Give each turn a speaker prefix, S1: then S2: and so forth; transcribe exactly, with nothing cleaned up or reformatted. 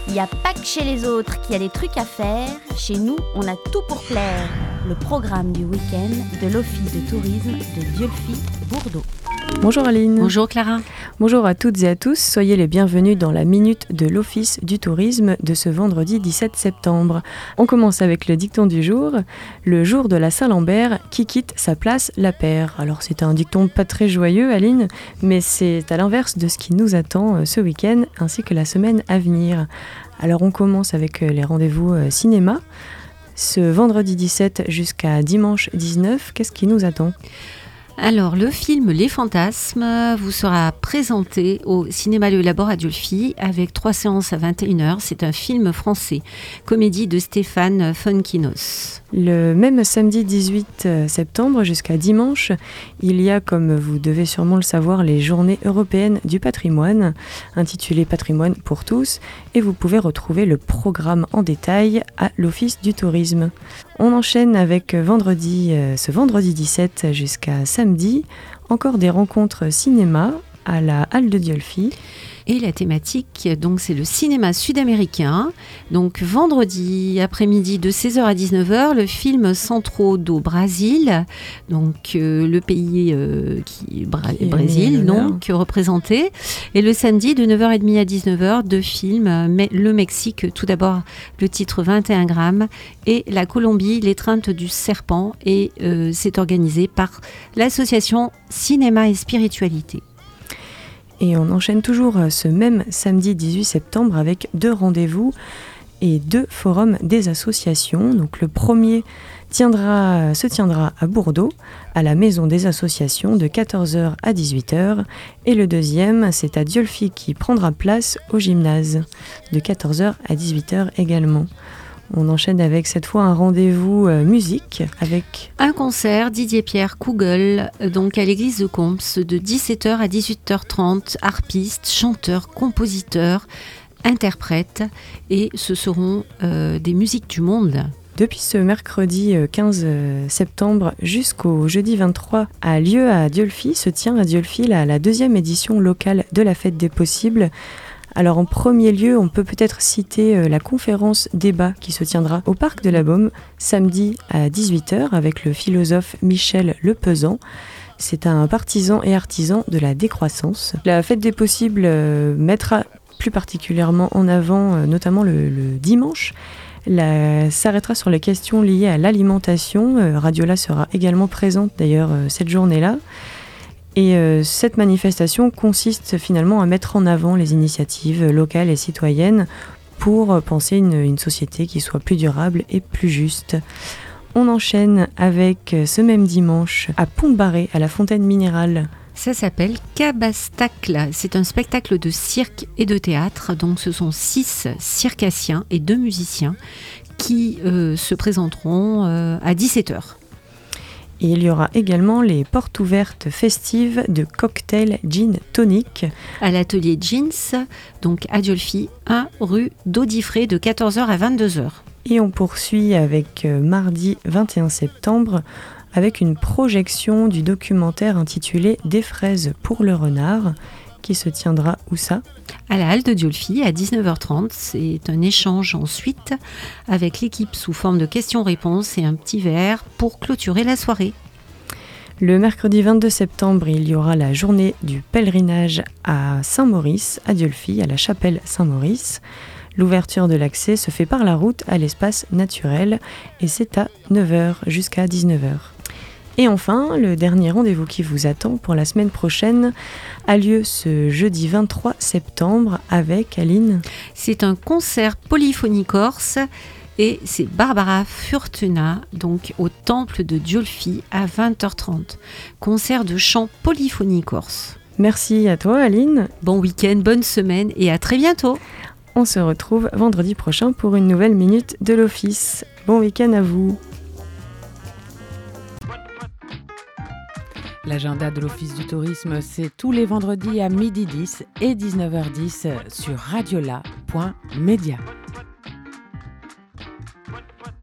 S1: Il n'y a pas que chez les autres qu'il y a des trucs à faire. Chez nous, on a tout pour plaire. Le programme du week-end de l'Office de tourisme de Dieulefit-Bourdeaux.
S2: Bonjour Aline.
S3: Bonjour Clara.
S2: Bonjour à toutes et à tous. Soyez les bienvenus dans la Minute de l'Office du tourisme de ce vendredi dix-sept septembre. On commence avec le dicton du jour. Le jour de la Saint-Lambert, qui quitte sa place la perd. Alors c'est un dicton pas très joyeux Aline, mais c'est à l'inverse de ce qui nous attend ce week-end ainsi que la semaine à venir. Alors on commence avec les rendez-vous cinéma. Ce vendredi dix-sept jusqu'à dimanche dix-neuf, qu'est-ce qui nous attend ?
S3: Alors, le film Les Fantasmes vous sera présenté au Cinéma Le Labor à Dieulefit avec trois séances à vingt et une heures. C'est un film français, comédie de Stéphane Fonkinos.
S2: Le même samedi dix-huit septembre jusqu'à dimanche, il y a, comme vous devez sûrement le savoir, les Journées européennes du patrimoine, intitulées Patrimoine pour tous, et vous pouvez retrouver le programme en détail à l'Office du tourisme. On enchaîne avec vendredi, ce vendredi dix-sept jusqu'à samedi, encore des rencontres cinéma à la Halle de Dieulefit.
S3: Et la thématique, donc, c'est le cinéma sud-américain. Donc, vendredi après-midi de seize heures à dix-neuf heures, le film Centro do Brasil, donc euh, le pays euh, qui Bra- qui Brésil, donc représenté. Et le samedi de neuf heures trente à dix-neuf heures, deux films, mais le Mexique, tout d'abord le titre vingt et un grammes, et la Colombie, l'étreinte du serpent. Et euh, c'est organisé par l'association Cinéma et Spiritualité.
S2: Et on enchaîne toujours ce même samedi dix-huit septembre avec deux rendez-vous et deux forums des associations. Donc le premier tiendra, se tiendra à Bourdeaux, à la Maison des Associations de quatorze heures à dix-huit heures. Et le deuxième, c'est à Dieulefit qui prendra place au gymnase de quatorze heures à dix-huit heures également. On enchaîne avec cette fois un rendez-vous euh, musique avec
S3: un concert Didier Pierre Kugel, donc à l'église de Comps de dix-sept heures à dix-huit heures trente, harpistes, chanteurs, compositeurs, interprètes, et ce seront euh, des musiques du monde.
S2: Depuis ce mercredi quinze septembre jusqu'au jeudi vingt-trois, a lieu à Dieulefit, se tient à Dieulefit la, la deuxième édition locale de la Fête des Possibles. Alors en premier lieu, on peut peut-être citer la conférence débat qui se tiendra au Parc de la Baume samedi à dix-huit heures avec le philosophe Michel Lepezan. C'est un partisan et artisan de la décroissance. La Fête des Possibles euh, mettra plus particulièrement en avant, euh, notamment le, le dimanche, la, s'arrêtera sur les questions liées à l'alimentation. Euh, Radiola sera également présente d'ailleurs euh, cette journée-là. Et euh, cette manifestation consiste finalement à mettre en avant les initiatives locales et citoyennes pour penser une, une société qui soit plus durable et plus juste. On enchaîne avec ce même dimanche à Pont-de-Barré, à la Fontaine Minérale.
S3: Ça s'appelle Cabastacle. C'est un spectacle de cirque et de théâtre. Donc ce sont six circassiens et deux musiciens qui euh, se présenteront euh, à dix-sept heures.
S2: Et il y aura également les portes ouvertes festives de cocktail gin tonic
S3: à l'atelier Jeans, donc à Dieulefit, un rue d'Audifray de quatorze heures à vingt-deux heures.
S2: Et on poursuit avec euh, mardi vingt et un septembre avec une projection du documentaire intitulé Des fraises pour le renard qui se tiendra où ça ?
S3: À la Halle de Dieulefit à dix-neuf heures trente. C'est un échange ensuite avec l'équipe sous forme de questions-réponses et un petit verre pour clôturer la soirée.
S2: Le mercredi vingt-deux septembre, il y aura la journée du pèlerinage à Saint-Maurice, à Dieulefit, à la chapelle Saint-Maurice. L'ouverture de l'accès se fait par la route à l'espace naturel et c'est à neuf heures jusqu'à dix-neuf heures. Et enfin, le dernier rendez-vous qui vous attend pour la semaine prochaine a lieu ce jeudi vingt-trois septembre avec Aline.
S3: C'est un concert polyphonie corse et c'est Barbara Furtuna, donc au temple de Dieulefit à vingt heures trente. Concert de chant polyphonie corse.
S2: Merci à toi Aline.
S3: Bon week-end, bonne semaine et à très bientôt.
S2: On se retrouve vendredi prochain pour une nouvelle minute de l'Office. Bon week-end à vous.
S4: L'agenda de l'Office du tourisme, c'est tous les vendredis à midi dix et dix-neuf heures dix sur radiola point media.